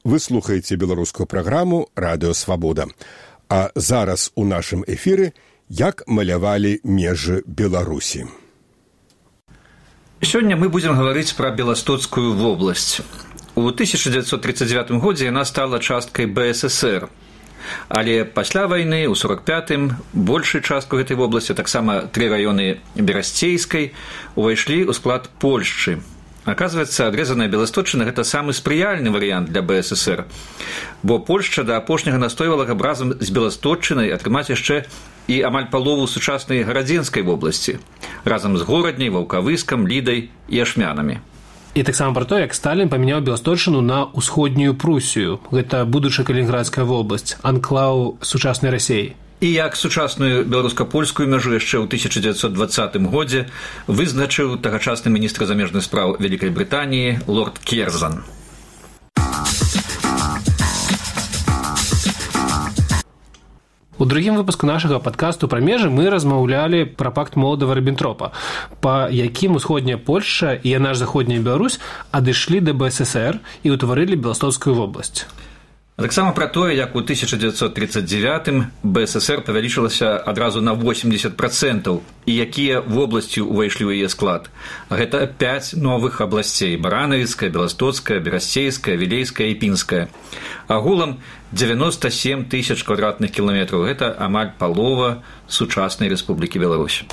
Вы слухаеце беларускую праграму «Радыё Свабода». А зараз у нашым эфіры «Як малявалі межы Беларусі». Сёння мы будзем гаварыць пра Беластоцкую вобласць. У 1939 годзе яна стала часткай БССР. Але пасля вайны, у 45-м, большую частку гэтай вобласці, таксама 3 раёны Берасцейскай, увайшлі ў склад Польшчы. Оказывается, адрезаная Беласточчына – гэта самы спрыяльны варыянт для БССР, бо Польшча да апошняга настойвала, каб разам з Беласточчынай атрымаць яшчэ і амаль палову сучаснай гарадзенскай вобласці, разам з Горадняй, Ваўкавыскам, Лідай і Ашмянамі. І таксама пра то, як Сталін памяняў Беласточчыну на ўсходнюю Прусію. Гэта будучая Калінінградская вобласць, анклаў сучаснай Расіі. І як сучасную беларуска-польскую мяжу яшчэ ў 1920 годзе вызначыў тагачасны міністр замежных спраў Вялікай Брытаніі лорд Керзан. У другім выпуску нашага падкасту пра межы мы размаўлялі пра пакт Молотава-Ріббентропа, па якім усходняя Польшча і яна ж заходняя Беларусь адышлі да БССР і ўтварылі Беластоцкую вобласць. Таксама пра тое, як у 1939-м БССР павялічылася адразу на 80% і якія вобласці ўвайшлі ў яе склад. Гэта 5 новых абласцей – Баранавіцкая, Беластоцкая, Берасцейская, Вілейская і Пінская. Агулам 97 тысяч квадратных кіламетраў – гэта амаль палова сучаснай Рэспублікі Беларусь.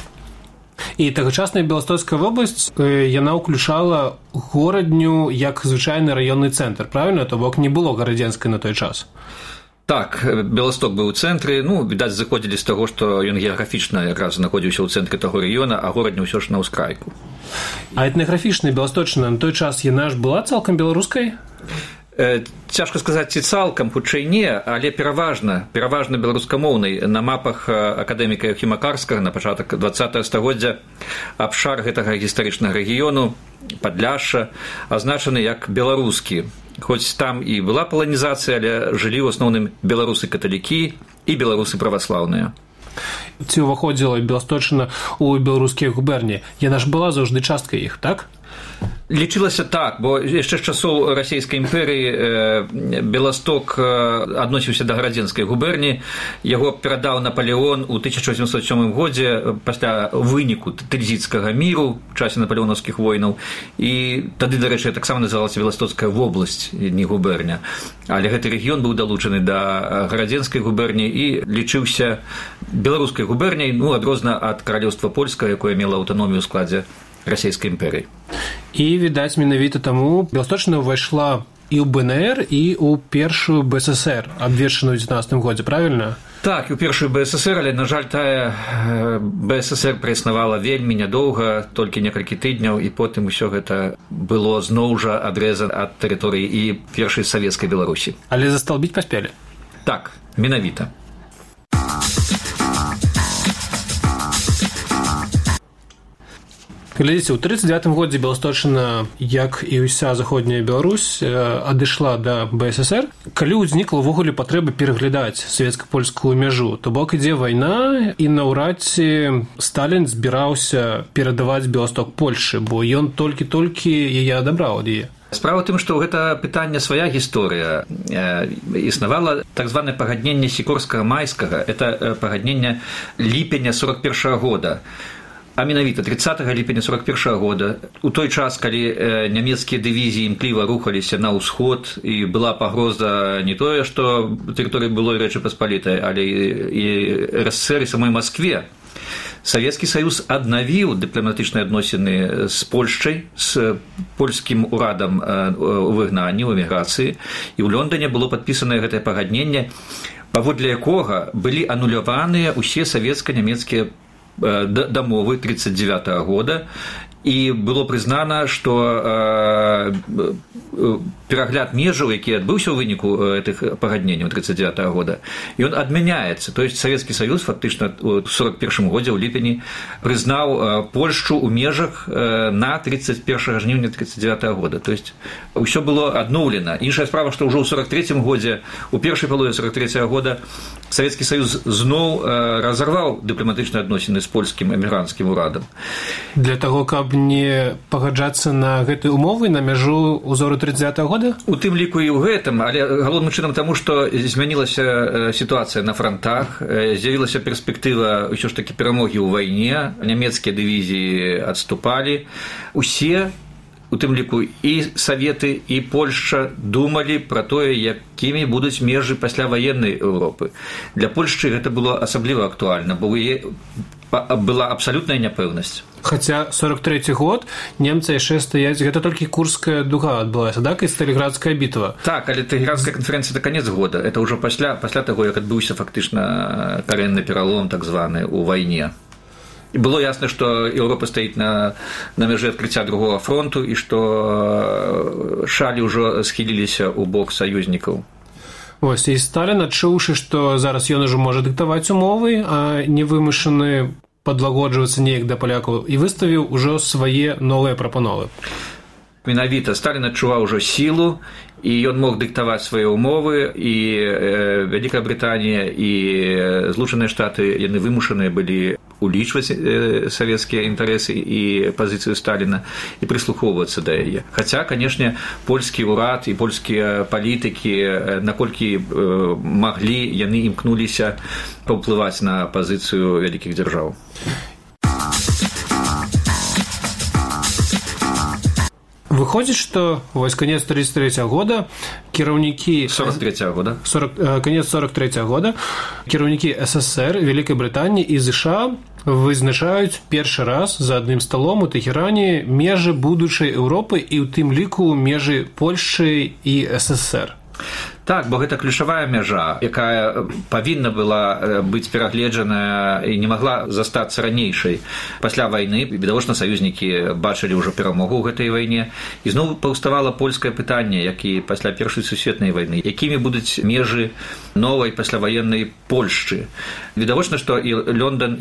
І тагачасная Беластоцкая вобласць, яна ўключала Горадню як звычайны раённы цэнтр, правильно? То бок не было гарадзенскай на той час. Так, Беласток быў у цэнтры, відаць, заходзілі з таго, што ён геаграфічна якраз знаходзіўся ў цэнтры таго рэгіёна, а Горадня ўсё ж на ўскрайку. А этнаграфічная Беласточчына на той час яна ж была цалкам беларускай? Цяжка сказаць, ці цалкам, хутчэй не, але пераважна беларускамоўнай. На мапах акадэміка Яўхіма Карскага на пачатак 20 стагоддзя абшар гэтага гістарычнага рэгіёну, Падляшша, азначаны як беларускі. Хоць там і была паланізацыя, але жылі ў асноўным беларусы-каталікі і беларусы праваслаўныя. Ці ўваходзіла Беласточчына ў беларускія губерніі? Яна ж была заўжды часткай іх, так? Лічылася так, бо яшчэ з часоў Расійскай імперыі Беласток адносіўся да гарадзенскай губерніі, яго перадаў Напалеон у 1807 годзе пасля выніку Тыльзіцкага міру ў часе напалеонаўскіх войнаў, і тады, дарэчы, таксама называлася Беластоцкая вобласць, не губерня. Але гэты рэгіён быў далучаны да гарадзенскай губерніі і лічыўся беларускай губерняй, адрозна ад каралеўства польскага, якое мела аўтаномію ў складзе Расійскай імперыі. І, відаць, менавіта таму Беласточчына ўвайшла і ў БНР, і ў першую БССР, абвешчаную ў 19 годзе, правільна? Так, і ў першую БССР, але, на жаль, тая БССР праіснавала вельмі нядоўга, толькі некалькі тыдняў, і потым усё гэта было зноў жа адрэзана ад тэрыторыі і першай савецкай Беларусі. Але засталбіць паспелі? Так, менавіта. Глядзіце, у 1939 годзе Беласточчына, як і ўся заходняя Беларусь, адышла да БССР. Калі ўзнікла ўвогуле патрэба пераглядаць савецка-польскую мяжу, то бок ідзе вайна, і наўрад ці Сталін збіраўся перадаваць Беласток Польшчы, бо ён толькі-толькі яе адабраў ад яе. Справа ў тым, што гэта пытанне свая гісторыя. Існавала так званае пагадненне Сікорскага-Майскага, это пагадненне ліпеня 41 года. А менавіта 30 ліпеня 41 года, у той час, калі нямецкія дывізіі імкліва рухаліся на ўсход, і была пагроза не тое, што тэрыторыі былой Рэчы Паспалітай, але і РСР і самой Маскве, Савецкі Саюз аднавіў дыпламатычныя адносіны з Польшчай, з польскім урадам у выгнанні, у эміграцыі, і ў Лондоне было падпісанае гэтае пагадненне, паводле якога былі ануляваныя ўсе савецка-нямецкія дамовы 1939 года, і было прызнана, што перагляд межаў, які адбыўся ў выніку гэтых пагадненняў 1939 года, ён адмяняецца. То есть Савецкі Саюз фактычна ў 1941 годзе ў ліпені прызнаў Польшчу ў межах на 31 жніўня 1939 года. То есть ўсё было адноўлена. Іншая справа, што ўжо ў 1943 годзе, у першай палове 1943 года Савецкі Саюз зноў разарваў дыпламатычныя адносіны з польскім эмігранцкім урадам. Для таго, каб не пагаджацца на гэтыя умовы на мяжу ўзору 30-го года? У тым ліку і ў гэтым, але галоўным чынам таму, што змянілася сітуацыя на франтах, з'явілася перспектыва ўсё ж такі перамогі ў вайне, нямецкія дывізіі адступалі. Усе, у тым ліку і Саветы, і Польшча думалі пра тое, якімі будуць межы пасляваеннай Еўропы. Для Польшчы гэта было асабліва актуальна, бо была абсалютная няпэўнасць. Хаця 43-й год немцы яшчэ стаяць, гэта толькі Курская дуга адбылася, так, і Сталінградская бітва. Так, але Тэлеградская канферэнцыя да канец года, это ўжо пасля таго, як адбыўся фактычна карэнны пералом, так званы, у вайне. І было ясна, што Еўропа стаіць на мяжы адкрыцця другога фронту і што шалі ўжо схіліліся ў бок саюзнікаў. Вось, і Сталін, адчуўшы, што зараз ён ужо можа дыктаваць умовы, а не вымушаны падлагоджвацца неяк да палякаў, і выставіў ужо свае новыя прапановы. Менавіта Сталін адчуваў ужо сілу, і ён мог дыктаваць свае ўмовы, і Вялікая Брытанія, і Злучаныя Штаты, яны вымушаныя былі улічваць савецкія інтарэсы і пазіцыю Сталіна і прыслухоўвацца да яе. Хаця, канешне, польскі ўрад і польскія палітыкі, наколькі маглі, яны імкнуліся паўплываць на пазіцыю вялікіх дзяржаў. Выходзіць, што вось канец 33-го года кіраўнікі 43-го года. Канец 43-го года кіраўнікі СССР, Вялікай Брытаніі і ЗША вызначаюць першы раз за адным сталом у Тэхеране межы будучай Еўропы і ў тым ліку межы Польшчы і СССР. Так, бо гэта ключавая мяжа, якая павінна была быць перагледжаная і не магла застацца ранейшай. Пасля вайны, відавочна, саюзнікі бачылі ўжо перамогу ў гэтай вайне, і зноў паўставала польскае пытанне, як і пасля Першай сусветнай вайны, якімі будуць межы новай пасляваеннай Польшчы. Відавочна, што і Лондон,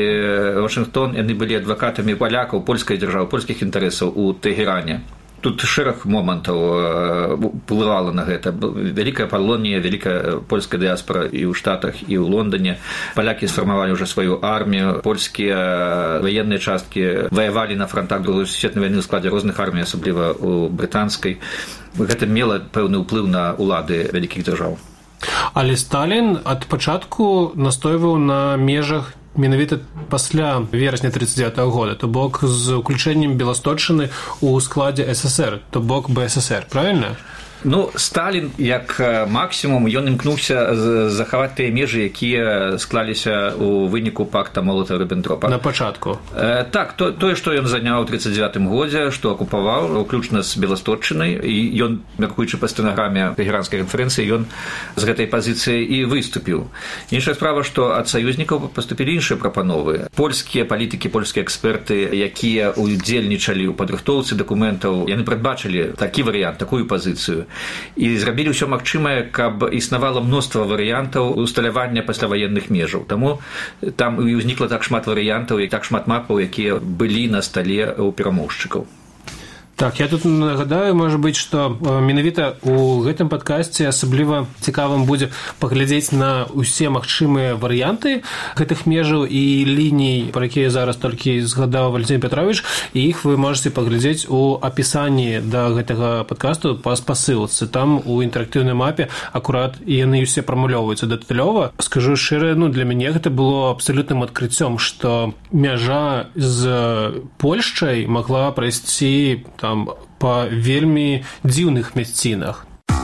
і Вашынгтон, яны былі адвакатамі палякаў, польскай дзяржавы, польскіх інтарэсаў у Тэхеране. Тут шэраг момантаў уплывала на гэта. Вялікая палонія, вялікая польская дыяспара і ў Штатах, і ў Лондоне. Палякі сфармавалі ўжо сваю армію, польскія ваенныя часткі ваявалі на франтах Другой сусветнай вайны ў складзе розных армій, асабліва ў брытанскай. Гэта мела пэўны ўплыў на ўлады вялікіх дзяржаў. Але Сталін ад пачатку настойваў на межах менавіта пасля верасня 39-го года, то бок з уключэннем Беласточчыны ў складзе СССР, то бок БССР, правильно? Ну, Сталін, як максімум, ён імкнуўся захаваць тыя межы, якія склаліся ў выніку пакта Молотава-Ріббентропа. На пачатку. Так, тое, што ён заняў у 39-м годзе, што акупаваў, уключна з Беласточчынай, і ён, мяркуючы па стэнаграме Тэхеранскай канферэнцыі, ён з гэтай пазіцыі і выступіў. Іншая справа, што ад саюзнікаў паступілі іншыя прапановы. Польскія палітыкі, польскія эксперты, якія удзельнічалі ў падрыхтоўцы дакументаў, яны прадбачылі такі варыянт, такую пазіцыю. І зрабілі ўсё магчымае, каб існавала мноства варыянтаў усталявання пасляваенных межаў. Таму там і ўзнікла так шмат варыянтаў і так шмат мапаў, якія былі на стале ў перамоўшчыкаў. Так, я тут нагадаю, можа быць, што менавіта ў гэтым падкасці асабліва цікавым будзе паглядзець на ўсе магчымыя варыянты гэтых межаў і ліній, пра якія зараз толькі згадаў Валентин Петрович, і іх вы можаце паглядзець у апісанні да гэтага падкасту па спасылцы. Там у інтэрактыўнай мапе акурат яны ўсе прамулёўваюцца дэталёва. Скажу шчыра, для мяне гэта было абсалютным адкрыццём, што мяжа з Польшчай магла прайсці па вельмі дзіўных мясцінах.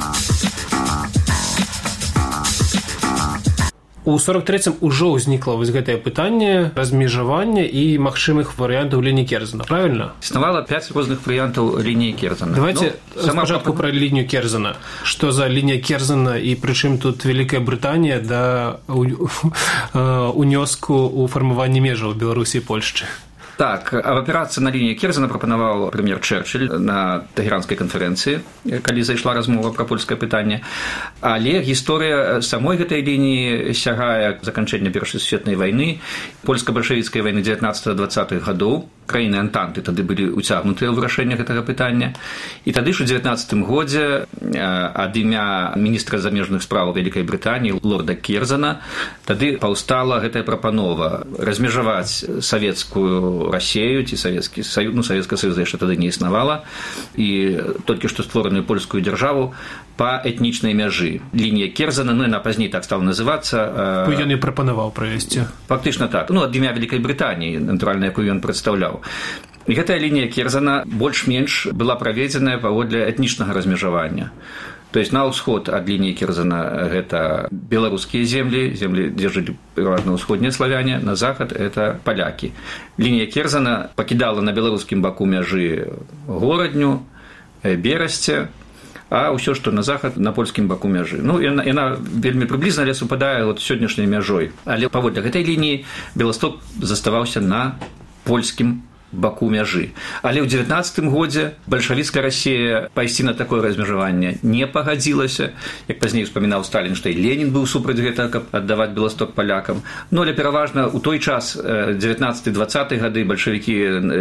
У 43-м ужо ўзнікла вось гэтае пытанне размежавання і магчымых варыянтаў лініі Керзена, правильно? Існавала 5 розных варыянтаў лініі Керзена. Давайте спачатку пра лінію Керзена. Што за лінія Керзена і прычым тут Вялікая Брытанія да унёску ў фармаванні межаў Беларусі і Польшчы? Так, аперацыя на лініі Керзена прапанаваў прэм'ер Чэрчыль на Тэхеранскай канферэнцыі, калі зайшла размова пра польскае пытанне. Але гісторыя самой гэтай лініі сягае заканчэння Першай сусветнай вайны, польска-бальшавіцкай вайны 19-20-х гадоў. краіны антанты тады былі ўцягнутыя ў вырашэнне гэтага пытання. І тады ж у 19 годзе ад імя міністра замежных спраў Вялікай Брытаніі лорда Керзана тады паўстала гэтая прапанова размежаваць савецкую Расею ці Савецкі Саюз, Савецкага Саюза яшчэ тады не існавала, і толькі што створаную польскую дзяржаву па этнічнай мяжы. Лінія Керзана, яна пазней так стала называцца. Ён і прапанаваў правесці. Фактычна так. Ад імя Вялікай Брытаніі, натуральна, якую ён прадстаўляў. І гэтая лінія Керзана больш-менш была праведзеная паводле этнічнага размежавання. То есть на ўсход ад лініі Керзана гэта беларускія землі, дзе жылі пераважна ўсходнія славяне, на захад это палякі. Лінія Керзана пакідала на беларускім баку мяжы Горадню, Берасце, а ўсё, што на захад, на польскім баку мяжы. Яна вельмі прыблізна, але супадае сённяшняй мяжой. Але паводле гэтай лініі Беласток заставаўся на польскім баку мяжы. Але ў 19 годзе бальшавіцкая Расія пайсці на такое размежаванне не пагадзілася. Як пазней успамінаў Сталін, што і Ленін быў супраць гэтага, каб аддаваць Беласток палякам. Але пераважна ў той час, 19-20 гады, бальшавікі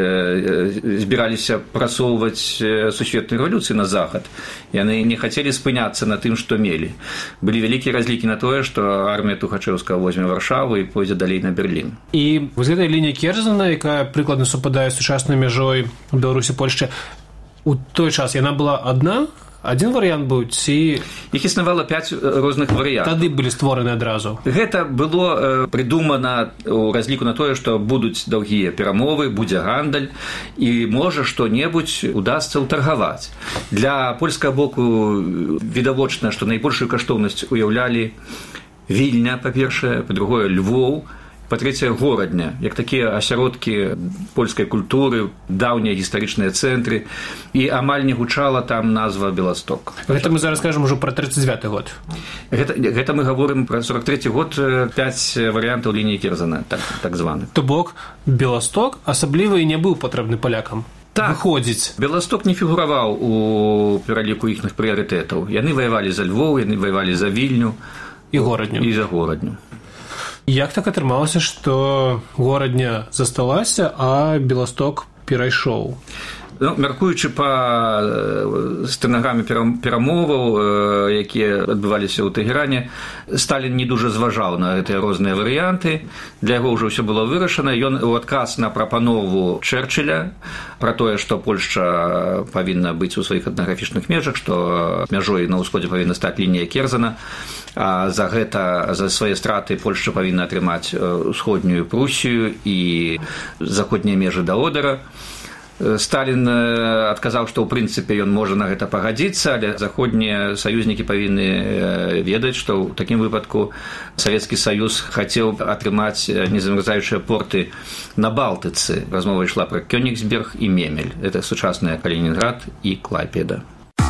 збіраліся прасоўваць сусветную рэвалюцыю на захад. Яны не хацелі спыняцца на тым, што мелі. Былі вялікія разлікі на тое, што армія Тухачэўскага возьме Варшаву і пойдзе далей на Берлін. І вось гэтая лінія Керзана, якая прыкладна супадае з сучаснай мяжой Беларусі, Польшчы, у той час яна была адна? Адзін варыянт быў, ці... Іх існавала 5 розных варыянтаў. Тады былі створаны адразу. Гэта было прыдумана ў разліку на тое, што будуць даўгія перамовы, будзе гандаль, і можа што-небудзь удасца ўтаргаваць. Для польскага боку відавочна, што найбольшую каштоўнасць уяўлялі Вільня, па-першае, па-другое, Львоў, па-трэцяе, Горадня, як такія асяродкі польскай культуры, даўнія гістарычныя цэнтры, і амаль не гучала там назва Беласток. Гэта мы зараз кажам ужо пра 39 год. Гэта мы гаворым пра 43 год, 5 варыянтаў лініі Керзана, так званых. То бок, Беласток асабліва і не быў патрэбны палякам. Так, выходзіць. Беласток не фігураваў у пераліку іхных прыярытэтаў. Яны ваявалі за Львоў, яны ваявалі за Вільню і Горадню. І за Горадню. Як так атрымалася, што Горадня засталася, а Беласток перайшоў? Мяркуючы па стэнаграме перамоваў, якія адбываліся ў Тэгеране, Сталін не дужа зважаў на гэтыя розныя варыянты. Для яго ўжо ўсё было вырашана. Ён у адказ на прапанову Чэрчыля пра тое, што Польшча павінна быць у сваіх этнаграфічных межах, што мяжой на ўсходзе павінна стаць лінія Керзана, а за гэта, за свае страты Польшча павінна атрымаць усходнюю Прусію і заходнія межы да Одера. Сталін адказаў, што ў прынцыпе ён можа на гэта пагадзіцца, але заходнія саюзнікі павінны ведаць, што ў такім выпадку Савецкі Саюз хацеў атрымаць незамярзаючыя порты на Балтыцы. Размова ішла пра Кёнігсберг і Мемель. Гэта сучасныя Калінінград і Клайпеда.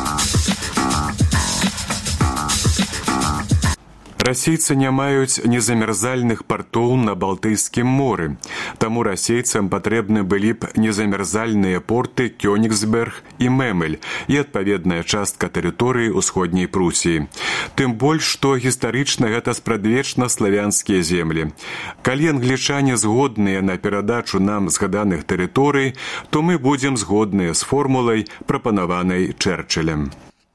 Расейцы не маюць незамярзальных партоў на Балтыйскім моры, таму расейцам патрэбны былі б незамярзальныя порты Кёнігсберг і Мемель і адпаведная частка тэрыторыі ўсходняй Прусіі. Тым больш, што гістарычна гэта спрадвечна славянскія землі. Калі англічане згодныя на перадачу нам згаданых тэрыторый, то мы будзем згодныя з формулай, прапанаванай Чэрчылем.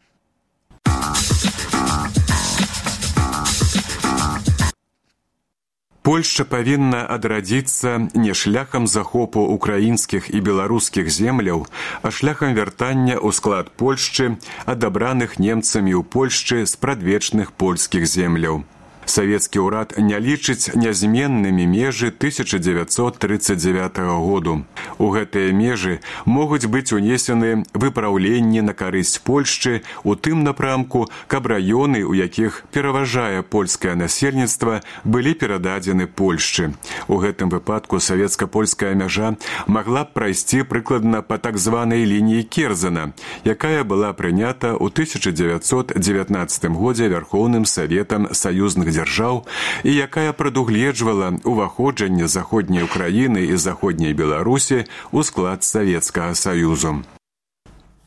Польшча павінна адрадзіцца не шляхам захопу украінскіх і беларускіх земляў, а шляхам вяртання ў склад Польшчы, адабраных немцамі ў Польшчы з прадвечных польскіх земляў. Савецкі ўрад не лічыць нязменнымі межы 1939 году. У гэтыя межы могуць быць унесены выпраўленні на карысць Польшчы у тым напрамку, каб раёны, у якіх пераважае польскае насельніцтва, былі перададзены Польшчы. У гэтым выпадку савецка-польская мяжа магла б прайсці прыкладна па так званай лініі Керзана, якая была прынята ў 1919 годзе Вярхоўным Саветам саюзных дзяржаў і якая прадугледжвала ўваходжанне заходняй Украіны і заходняй Беларусі ў склад Савецкага Саюзу.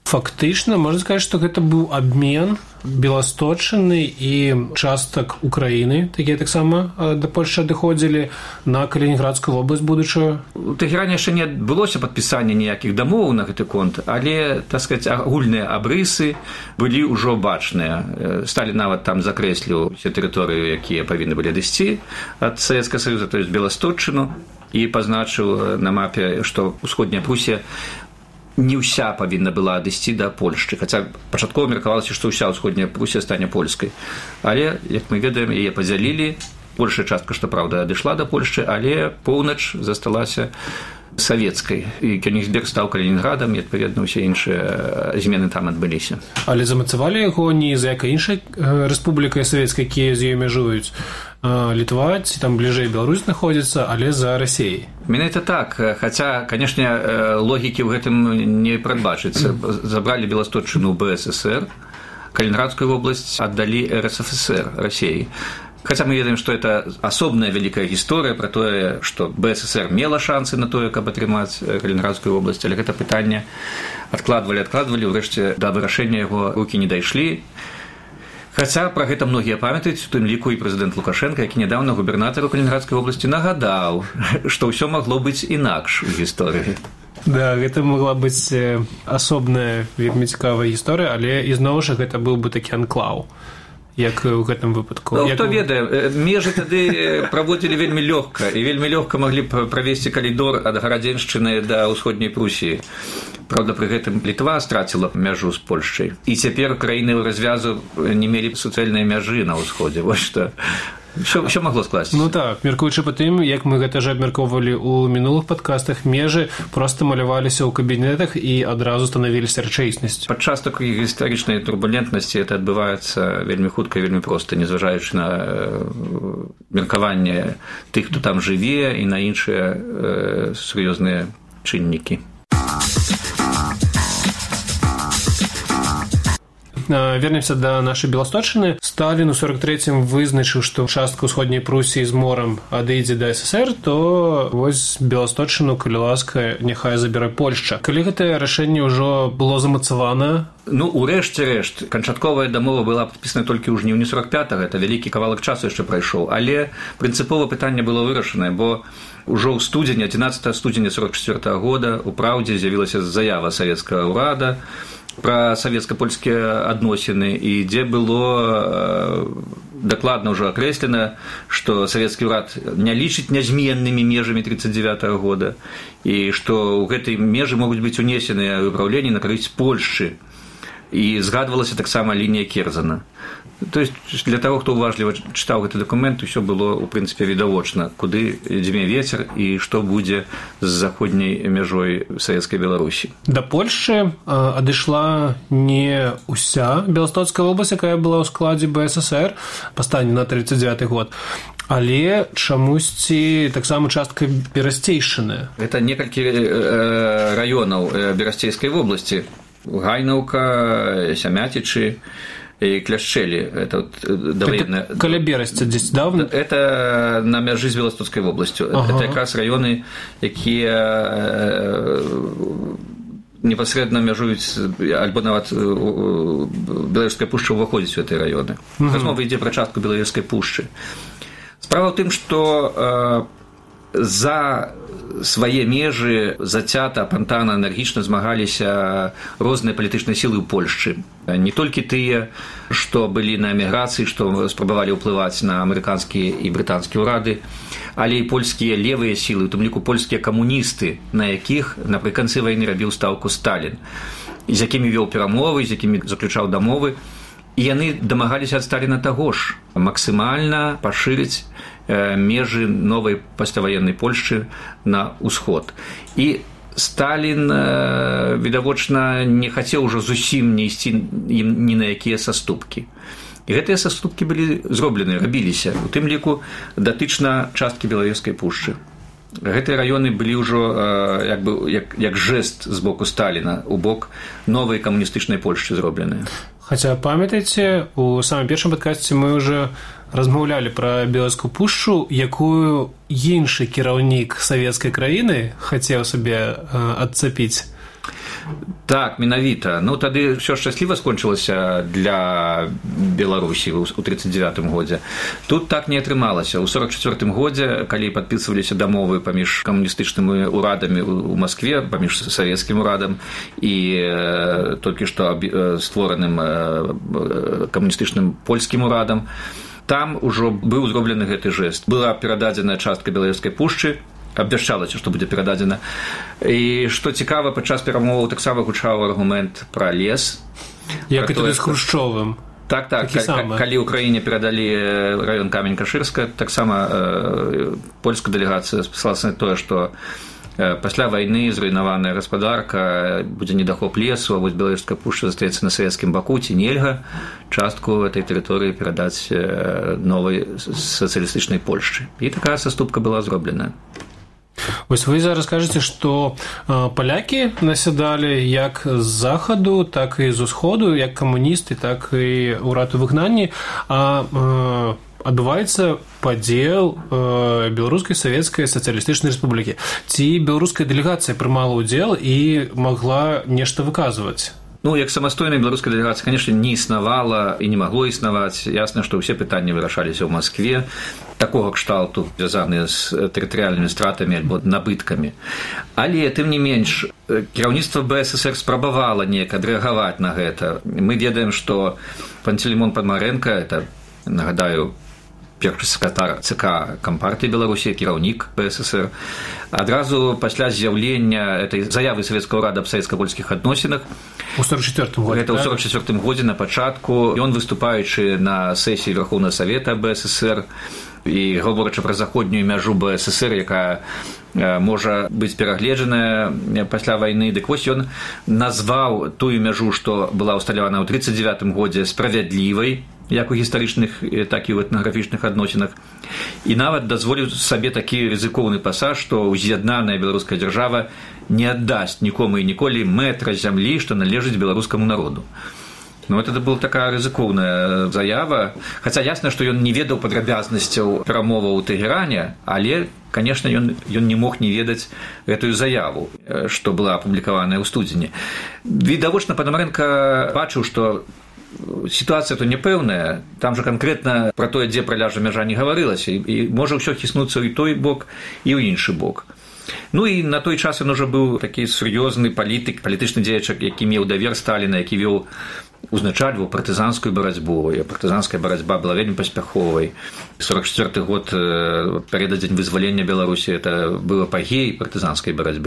Фактычна можна сказаць, што гэта быў абмен беласточчыны і частак Украіны, такія таксама да Польшчы адыходзілі на Калінінградскую вобласць будучую. У Тэгеране яшчэ не адбылося падпісання ніякіх дамоў на гэты конт, але, так сказаць, агульныя абрысы былі ўжо бачныя. Сталін нават там закрэсліў усе тэрыторыі, якія павінны былі адысці ад Савецкага Саюза, то есть Беласточчыну, і пазначыў на мапе, што ўсходняя Прусія не ўся павінна была адысці да Польшчы, хаця пачаткова меркавалася, што ўся ўсходняя Прусія стане польскай. Але, як мы ведаем, яе падзялілі. Большая частка, што праўда, адышла да Польшчы, але поўнач засталася савецкай. І Кёнігсберг стаў Калінінградам, і, адпаведна, усе іншыя змены там адбыліся. Але замацавалі яго не з якай іншай рэспублікай савецкай, якія з ёй мяжуюць. Літва, ці там бліжэй Беларусь знаходзіцца, але за Расіяй. Менавіта так, хаця, канешне, логікі ў гэтым не прадбачыцца. Забралі Беласточчыну ў БССР, Калінінградскую вобласць аддалі РСФСР, Расіі. Хаця мы ведаем, што это асобная вялікая гісторыя пра тое, што БССР мела шансы на тое, каб атрымаць Калінінградскую вобласць, але гэта пытанне адкладвалі, ўрэшце да вырашэння яго рукі не дайшлі. Хаця пра гэта многія памятаюць, у тым ліку і прэзідэнт Лукашенка, які нядаўна губернатару Калінінградскай вобласці нагадаў, што ўсё магло быць інакш у гісторыі. Да, гэта магла быць асобная вельмі цікавая гісторыя, але ізноў жа гэта быў бы такі анклаў, як у гэтым выпадку. Ну, хто ведае, межы тады праводзілі вельмі лёгка, і вельмі лёгка маглі б правесці калідор ад Гарадзеншчыны да ўсходняй Прусіі. Правда, пры гэтым Літва страціла мяжу з Польшчай. І цяпер краіны развязу не мелі суцэльнай мяжы на ўсходзе. Вось што. Що магло скласціся? Ну так, меркуючы па тым, як мы гэта ж абмяркоўвалі ў мінулых падкастах, межы проста маляваліся ў кабінетах і адразу станавіліся рэчаіснасцю. Падчас такой гістарычнай турбулентнасці гэта адбываецца вельмі хутка і вельмі проста, незважаючы на меркаванне тых, хто там жыве, і на іншыя сур'ёзныя чыннікі. Вернемся да нашай Беласточчыны. Сталін у 43-м вызначыў, што частка ўсходняй Прусіі з морам адыдзе да СССР, то вось Беласточчыну, калі ласка, няхай забярэ Польшча. Калі гэтае рашэнне ўжо было замацавана? Ну, урэшце рэшт, канчатковая дамова была падпісана толькі ў жніўні 45-го, это вялікі кавалак часу яшчэ прайшоў, але прынцыпова пытанне было вырашанае, бо ўжо ў студзені, 11 студзеня 44-го года у «Праўдзе» з'явілася заява савецкага ўрада пра савецка-польскія адносіны, і дзе было дакладна ўжо акрэслена, што савецкі ўрад не лічыць нязменнымі межамі 39-го года, і што ў гэтай межы могуць быць унесеныя выпраўленні на карысць Польшчы. І згадвалася таксама лінія Керзана. То есть для таго, хто уважліва чытаў гэты дакумент, усё было, у прынцыпе, відавочна, куды дзьме вецер і што будзе з заходняй мяжой савецкай Беларусі. Да Польшчы адышла не ўся Беластоцкая вобласць, якая была ў складзе БССР па стане на 39 год, але чамусьці таксама частка Берасцейшчыны. Гэта некалькі раёнаў Берасцейскай вобласці. Гайнаўка, Сямятічы и Кляшчэлі. Это довоенная... Каля Берасця здесь давно? Это на мяжы з Беластоцкай вобласцю. Ага. Это якраз раёны, якія непасрэдна мяжуюць, альбо нават Беларуская пушча ўваходзіць у гэтыя раёны. Размова ідзе пра частку Беларускай пушчы. Справа ў тым, што за свае межы зацята, апантана, энергічна змагаліся розныя палітычныя сілы ў Польшчы. Не толькі тыя, што былі на эміграцыі, што спрабавалі ўплываць на амерыканскія і брытанскія ўрады, але і польскія левыя сілы, у тым ліку польскія камуністы, на якіх напрыканцы вайны рабіў стаўку Сталін, з якімі вёў перамовы, з якімі заключаў дамовы. І яны дамагаліся ад Сталіна таго ж, максімальна пашырыць межы новай пасляваеннай Польшчы на ўсход. І Сталін, відавочна, не хацеў ужо зусім не ісці ні на якія саступкі. І гэтыя саступкі былі зроблены, рабіліся, у тым ліку датычна часткі Белавежскай пушчы. Гэтыя раёны былі ўжо як жэст з боку Сталіна у бок новай камуністычнай Польшчы зробленыя. Хаця, памятаеце, у самым першым падкасці мы ўжо размаўлялі пра Белавежскую пушчу, якую іншы кіраўнік савецкай краіны хацеў сабе адцапіць. Так, менавіта. Ну, тады ўсё шчасліва скончылася для Беларусі ў 1939 годзе. Тут так не атрымалася. У 1944 годзе, калі падпісваліся дамовы паміж камуністычнымі ўрадамі ў Маскве, паміж савецкім урадам і толькі што створаным камуністычным польскім урадам, там ужо быў зроблены гэты жэст. Была перададзеная частка Беларуськай пушчы, абвяшчалася, што будзе перададзена. І што цікава, падчас перамоваў таксама гучаў аргумент пра лес. Як і тады з Хрушчовым. Так, калі ўкраіне перадалі раён Камень-Кашырска, таксама польская дэлегацыя спасалася на тое, што пасля вайны зруйнаваная гаспадарка, будзе недахоп лесу, а вось Беларуская пушча застаецца на савецкім баку, ці нельга частку этой тэрыторыі перадаць новай сацыялістычнай Польшчы. І такая саступка была зроблена. Вось вы зараз кажаце, што палякі насядалі як з захаду, так і з усходу, як камуністы, так і ўрад у выгнанні, а адбываецца падзел Беларускай савецкай сацыялістычнай рэспублікі. Ці беларуская дэлегацыя прымала ўдзел і магла нешта выказваць? Ну, як самастойная беларуская дэлегацыя, конечно, не існавала і не магло існаваць. Ясна, што ўсе пытанні вырашаліся ў Маскве, такога кшталту, звязаныя з тэрытарыяльнымі стратамі альбо набыткамі. Але, тым не менш, кіраўніцтва БССР спрабавала неяк адрэагаваць на гэта. Мы ведаем, што Пантелеймон Падмарэнка, это, нагадаю, першы сакратар ЦК Кампартыі Беларусі, кіраўнік БССР, адразу пасля з'яўлення этой заявы савецкага ўрада аб савецка-польскіх адносінах у 1944 годзе. Гэта ў 1944 годзе на пачатку. Ён, выступаючы на сесіі Верхоўнага Савета БССР і гаворачы пра заходнюю мяжу БССР, якая можа быць перагледжаная пасля вайны, дык вось ён назваў тую мяжу, што была ўсталявана ў 1939 годзе, справядлівай, як у гістарычных, так і ў этнаграфічных адносінах. І нават дазволіў сабе такі рызыкоўны пасаж, што уз'яднаная беларуская дзяржава не аддасць нікому і ніколі метра зямлі, што належыць беларускаму народу. Ну, это была такая рызыкоўная заява, хаця ясна, што ён не ведаў падрабязнасцяў перамоваў у Тэгеране, але, конечно, ён не мог не ведаць гэтую заяву, што была апублікаваная ў студзені. Відавочна, Падмарэнка бачыў, што сітуацыя то непэўная, там жа канкрэтна пра тое, дзе праляжа мяжа, не гаварылася, і можа ўсё хіснуцца ў той бок і ў іншы бок. Ну і на той час ён ужо быў такі сур'ёзны палітык, палітычны дзеяч, які меў давер Сталіна, які вёў, узначальваў партызанскую барацьбу, і партызанская барацьба была вельмі паспяховай. 1944 год, перададзень вызвалення Беларусі, это быў апагей партызанскай барацьбы.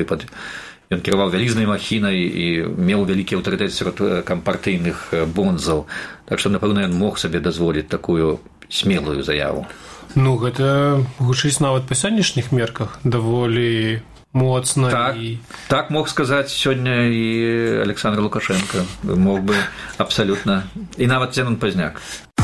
Ён кіраваў вялізнай махінай і меў вялікі аўтарытэт сярод кампартыйных бонзаў. Так што, напэўна, ён мог сабе дазволіць такую смелую заяву. Ну, гэта гучыць нават па сённяшніх мерках даволі моцна. Так мог сказаць сёння і Александр Лукашенко. Мог бы абсалютна. І нават Зенон Пазняк.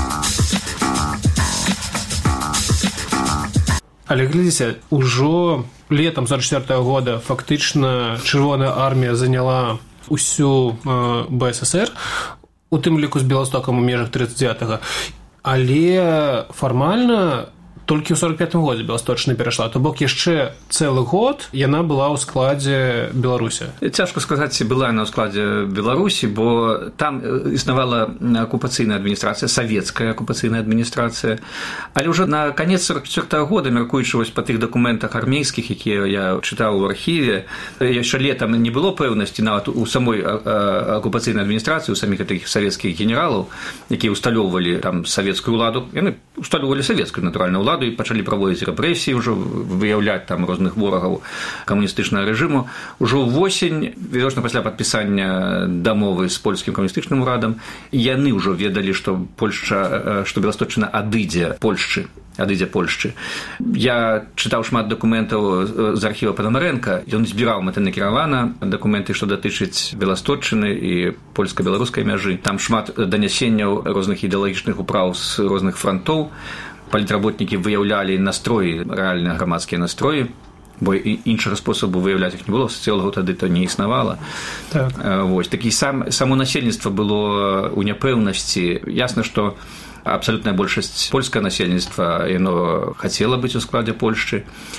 Але глядзіце, ужо летам 1944 года фактычна Чырвоная армія заняла усю БССР, у тым ліку з Беластокам у межах 39-го. Але фармальна толькі ў 45-м годзе Беласточная перайшла, то бок яшчэ цэлы год яна была ў складзе Беларусі. Цяжка сказаць, ці была яна ў складзе Беларусі, бо там існавала акупацыйная адміністрацыя, савецкая акупацыйная адміністрацыя. Але ўжо на канец 44-го года, мяркуючы вось па тых дакументах армейскіх, якія я чытаў у архіве, яшчэ летам не было пэўнасці нават у самой акупацыйнай адміністрацыі, у саміх гэтых савецкіх генералаў, якія ўсталёўвалі там савецкую ўладу. Яны ўсталёўвалі савецкую, натуральна, ўладу, і пачалі праводзіць рэпрэсіі, ўжо выяўляць там розных ворагаў камуністычнага рэжыму. Ужо ўвосень, відавочна пасля падпісання дамовы з польскім камуністычным урадам, яны ўжо ведалі, што Польшча, што Беласточчына адыдзе Польшчы. Я чытаў шмат дакументаў з архіва Падмарэнка, ён збіраў мэтанакіравана дакументы, што датычаць Беласточчыны і польска-беларускай мяжы. Там шмат данясенняў розных ідэалагічных управ з розных франтоў. Палітработнікі выяўлялі настроі, рэальныя грамадскія настроі, бо іншага спосабу выяўляць іх не было, сацыолагаў тады то не існавала. Так. Вось, такі само насельніцтва было ў няпэўнасці. Ясна, што абсалютная большасць польскае насельніцтва, яно хацела быць у складзе Польшчы,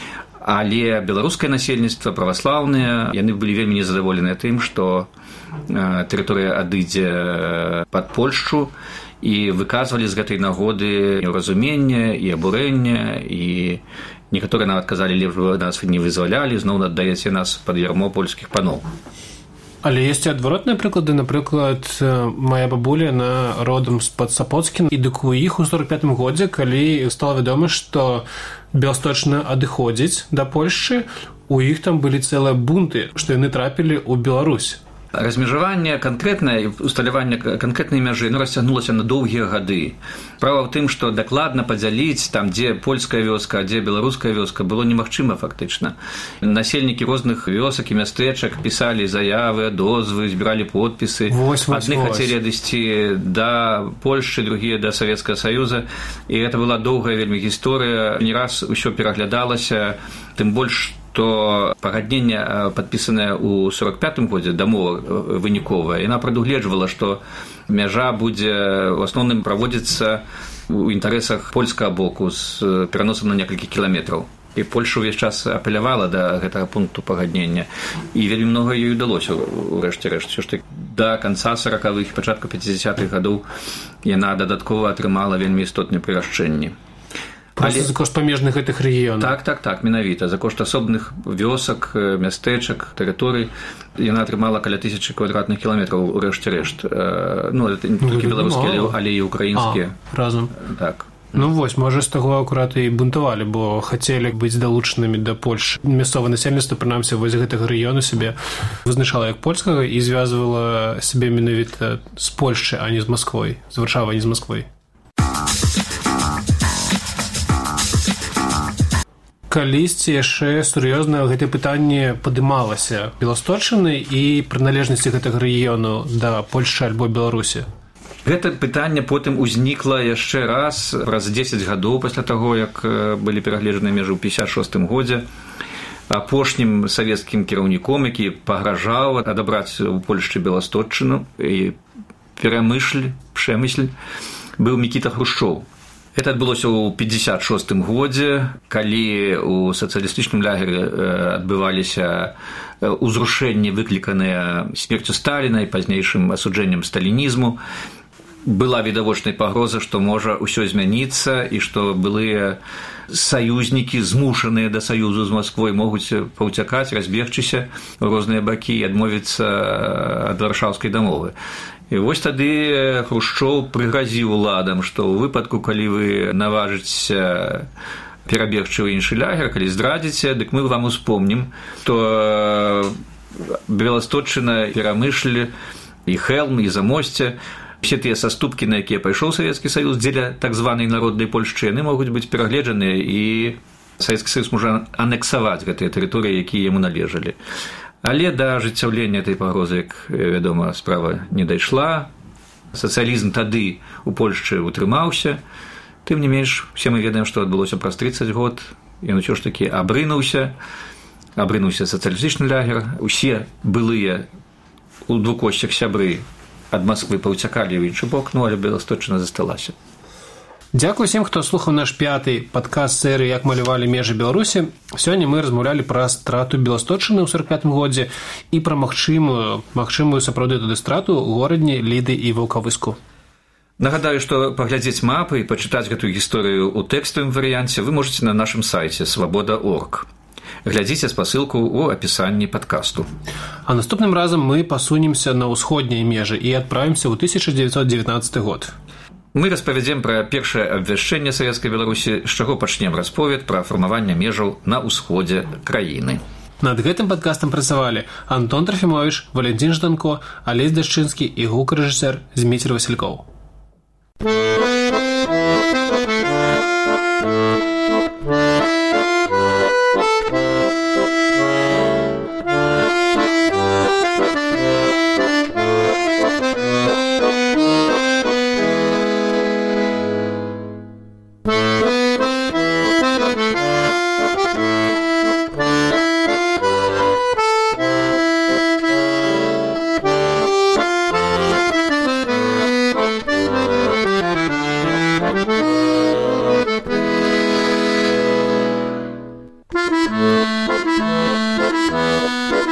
Але беларускае насельніцтва, праваслаўныя, яны былі вельмі незадаволеныя тым, што тэрыторыя адыдзе пад Польшчу, і выказвалі з гэтай нагоды неўразуменне і абурэнне, і некаторыя нават казалі, лепш бы нас не вызвалялі, зноў аддаеце нас пад ярмо польскіх паноў. Але ёсць і адваротныя прыклады. Напрыклад, моя бабуля, яна родам з-пад Сапоцкін, і дык у іх у 45-м годзе, калі стала вядома, што Беласточна адыходзіць да Польшчы, у іх там былі цэлыя бунты, што яны трапілі ў Беларусь. Размежаванне канкрэтнае, усталяванне канкрэтнай мяжы расцягнулася на доўгія гады. Справа ў тым, што дакладна падзяліць там, дзе польская вёска, а дзе беларуская вёска, было немагчыма фактычна. Насельнікі розных вёсак і мястэчак пісалі заявы, дозвы, збіралі подпісы. Адны хацелі адысці да Польшчы, другія да Савецкага Саюза, і гэта была доўгая вельмі гісторыя. Не раз усё пераглядалася, тым больш то пагадненне, падпісанае ў 45-м годзе, дамова выніковая, яна прадугледжвала, што мяжа будзе ў асноўным праводзіцца ў інтарэсах польскага боку з пераносам на некалькі кіламетраў. І Польша ўвесь час апелявала да гэтага пункту пагаднення, і вельмі многа ёй удалося ў рэшце-рэшт. Што да канца 40-х, пачатку 50-х гадоў яна дадаткова атрымала вельмі істотныя прырашчэнні. Просто за кошт памежных гэтых рэгіёнаў. Так, менавіта. За кошт асобных вёсак, мястэчак, тэрыторый яна атрымала каля 1000 квадратных кіламетраў у рэшце-рэшт. Ну, это не толькі беларускія, але і украінскія. Разам. Так. Ну вось, можа, з таго акурат і бунтавалі, бо хацелі быць далучанымі да Польшы. Мясцовае насельніцтва, прынамсі, вось гэтага рэгіёну сябе вызначала як польскага і звязвала сябе менавіта з Польшчы, а не з Масквой, з Варшавай, а не з Масквой. Калісьці яшчэ сур'ёзна гэтае пытанне падымалася Беласточчыны і прыналежнасці гэтага рэгіёну да Польшчы альбо Беларусі. Гэта пытанне потым узнікла яшчэ раз, праз 10 гадоў пасля таго, як былі перагледжаныя межы ў 56-м годзе. Апошнім савецкім кіраўніком, які пагражаў адабраць у Польшчы Беласточчыну і Перамышль, быў Мікіта Хрушчоў. Это адбылося ў 56-м годзе, калі ў сацыялістычным лагеры адбываліся ўзрушэнні, выкліканыя смерцю Сталіна і пазнейшым асуджэннем сталінізму. Была відавочная пагроза, што можа ўсё змяніцца і што былыя саюзнікі, змушаныя да саюзу з Масквой, могуць паўцякаць, разбегчыся ў розныя бакі і адмовіцца ад варшаўскай дамовы. І вось тады Хрушчоў прыгразіў уладам, што ў выпадку, калі вы наважыцеся перабегчы ў іншы лагер, калі здрадзіце, дык мы вам успомнім, што Беласточчына, Перамышль і Хэлм, і Замосце, все тыя саступкі, на якія пайшоў Савецкі Саюз дзеля так званай народнай Польшчы, яны могуць быць перагледжаныя, і Савецкі Саюз можа анексаваць гэтыя тэрыторыі, якія яму належалі. Але да ажыццяўлення этой пагрозы, як вядома, справа не дайшла. Сацыялізм тады у Польшчы утрымаўся. Тым не менш, усе мы ведаем, што адбылося праз 30 год. Ён усё ж такі абрынуўся сацыялістычны лагер. Усе былыя у двукосцях сябры ад Масквы паўцякалі ў іншы бок, але Беласточчына засталася. Дзякуй усім, хто слухаў наш 5-й падкаст серыі «Як малявалі межы Беларусі». Сёння мы размаўлялі пра страту Беласточчыны ў 45-м годзе і пра магчымую сапраўды туды страту ў горадні Ліды і Ваўкавыску. Нагадаю, што паглядзець мапы і пачытаць гэтую гісторыю ў тэкставым варыянце вы можаце на нашым сайце svaboda.org. Глядзіце спасылку ў апісанні падкасту. А наступным разам мы пасунемся на ўсходнія межы і адправімся ў 1919 год. Мы распавядзем пра першае абвяшчэнне Савецкай Беларусі, з чаго пачнем расповед пра фармаванне межаў на ўсходзе краіны. Над гэтым падкастам працавалі Антон Трафімовіч, Валентин Жданко, Алесь Дашчынскі і гукарэжысэр Зміцер Васількоў.